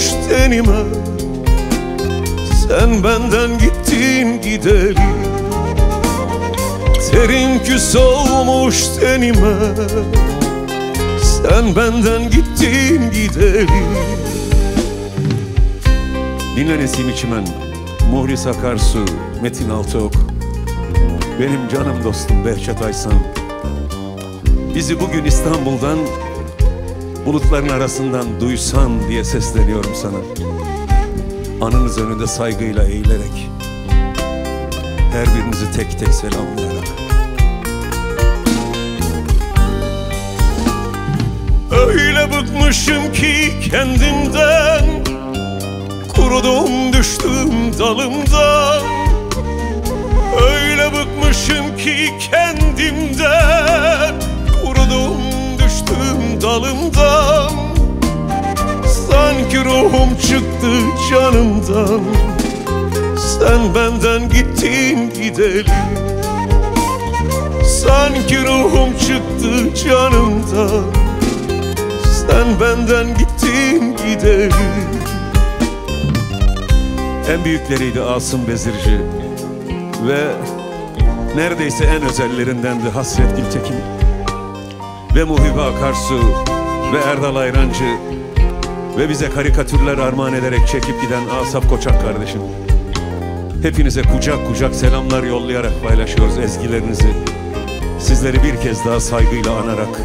tenime, sen benden gittin gideli. Terin küs olmuş tenime, sen benden gittin gideli. Dinle Nesim İçimen, Muhlis Akarsu, Metin Altıok, benim canım dostum Behçet Aysan. Bizi bugün İstanbul'dan, bulutların arasından duysan diye sesleniyorum sana. Anınız önünde saygıyla eğilerek, her birinizi tek tek selamlayarak. Öyle bıkmışım ki kendimden, kurudum düştüm dalımdan. Öyle bıkmışım ki kendimden, kurudum düştüm dalımdan. Sanki ruhum çıktı canımdan, sen benden gittin gideli. Sanki ruhum çıktı canımdan, sen benden gittin gideli. En büyükleriydi Asım Bezirci ve neredeyse en özellerindendi Hasret Gültekin ve Muhibe Akarsu ve Erdal Ayrancı ve bize karikatürler armağan ederek çekip giden Asaf Koçak kardeşim. Hepinize kucak kucak selamlar yollayarak paylaşıyoruz ezgilerinizi. Sizleri bir kez daha saygıyla anarak.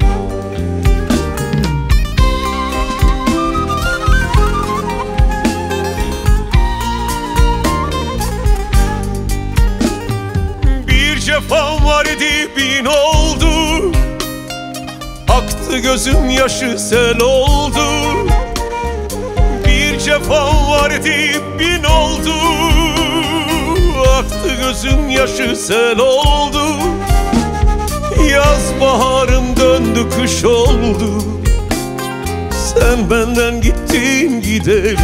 Bir cefam var idi bin oldu, aktı gözüm yaşı sel oldu. Bir cefam var idi bin oldu, aktı gözüm yaşı sel oldu. Yaz baharım döndü kış oldu, sen benden gittin gideli.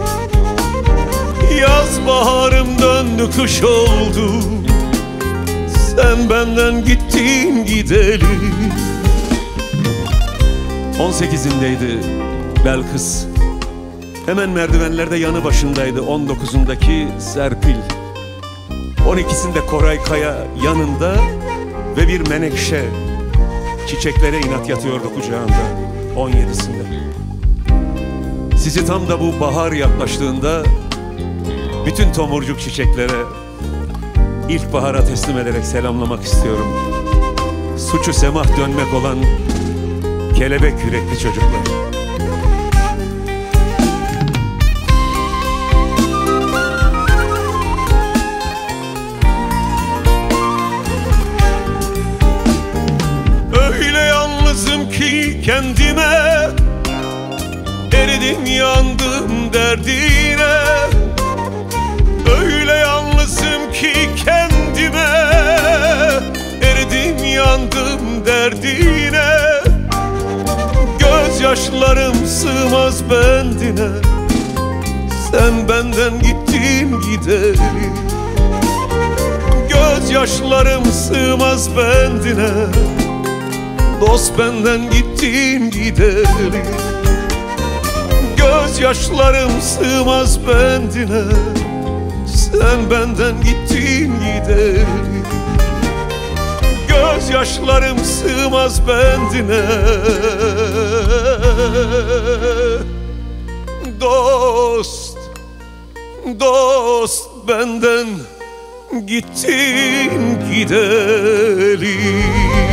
Yaz baharım döndü kış oldu, sen benden gittin gideli. 18'indeydi Belkıs, hemen merdivenlerde yanı başındaydı 19'undaki Serpil. 12'sinde Koray Kaya yanında ve bir menekşe çiçeklere inat yatıyordu kucağında 17'sinde. Sizi tam da bu bahar yaklaştığında bütün tomurcuk çiçeklere ilkbahara teslim ederek selamlamak istiyorum. Suçu semah dönmek olan kelebek yürekli çocuklar. Öyle yalnızım ki kendime, eridim yandım derdine. Öyle yalnızım ki kendime, eridim yandım derdine. Gözyaşlarım sığmaz bendine, sen benden gittin gideli. Gözyaşlarım sığmaz bendine, dost benden gittin gideli. Gözyaşlarım sığmaz bendine, sen benden gittin gideli. Gözyaşlarım sığmaz bendine, dost, dost benden gittin gideli.